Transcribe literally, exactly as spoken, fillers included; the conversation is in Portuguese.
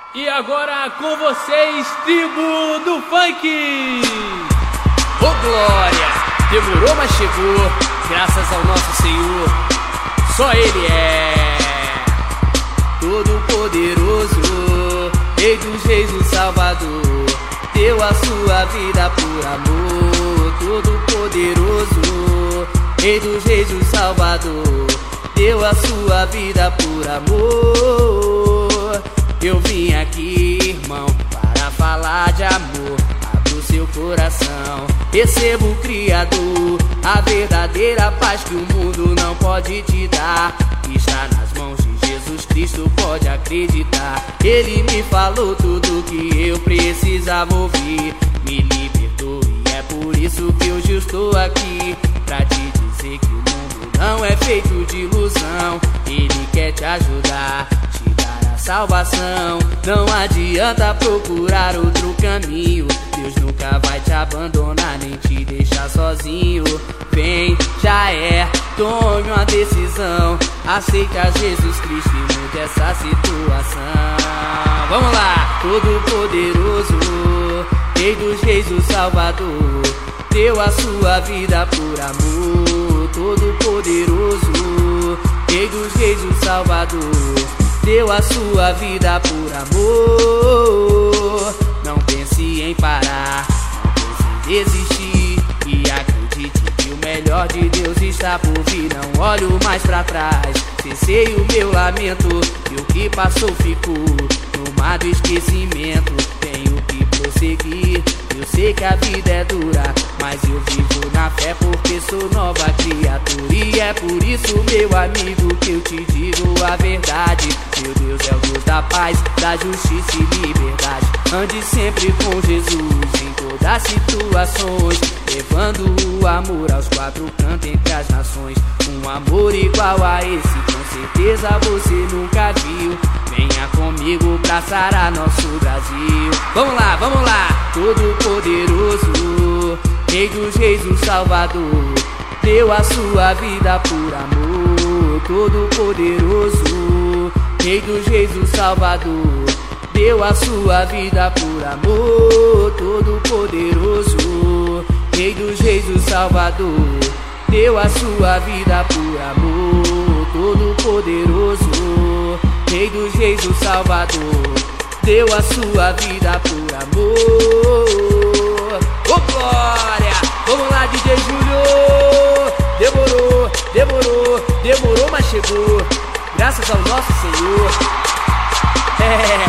E agora com vocês, tribo do funk! Ô oh, glória! Demorou, mas chegou, graças ao nosso Senhor. Só Ele é todo poderoso, Rei dos Reis, o Salvador. Deu a sua vida por amor. Todo poderoso, Rei dos Reis, o Salvador. Deu a sua vida por amor. Eu vim aqui, irmão, para falar de amor. Abra o seu coração, receba o Criador. A verdadeira paz que o mundo não pode te dar está nas mãos de Jesus Cristo, pode acreditar. Ele me falou tudo que eu precisava ouvir, me libertou e é por isso que hoje eu estou aqui, pra te dizer que o mundo não é feito de ilusão. Ele quer te ajudar, te dar a salvação. Não adianta procurar outro caminho, Deus nunca vai te abandonar nem te deixar sozinho. Vem, já é, tome uma decisão, aceita Jesus Cristo e mude essa situação. Vamos lá! Todo poderoso, Rei dos Reis, o Salvador, deu a sua vida por amor. Todo poderoso, Rei dos Reis, o Salvador, deu a sua vida por amor. Não pense em parar, não pense em desistir, e acredite que o melhor de Deus está por vir. Não olho mais pra trás, cessei o meu lamento, e o que passou ficou no mar do esquecimento. Tenho que prosseguir, eu sei que a vida é dura, mas eu vivo na fé porque sou nova criatura. E é por isso, meu amigo, que eu te digo a verdade. Meu Deus é o Deus da paz, da justiça e liberdade. Ande sempre com Jesus em todas as situações, levando o amor aos quatro cantos entre as nações. Um amor igual a esse, com certeza você nunca viu. Venha comigo pra sarar nosso Brasil. Vamos lá, vamos lá! Todo poderoso, Rei dos Reis, o Salvador, deu a sua vida por amor. Todo poderoso, Rei dos Reis, o Salvador, deu a sua vida por amor. Todo poderoso, Rei dos Reis, o Salvador, deu a sua vida por amor. Todo poderoso, Rei dos Reis, o Salvador, deu a sua vida por amor. Ô oh, glória! Vamos lá, D J Júlio! Demorou, demorou, demorou, mas chegou, graças ao nosso Senhor. É.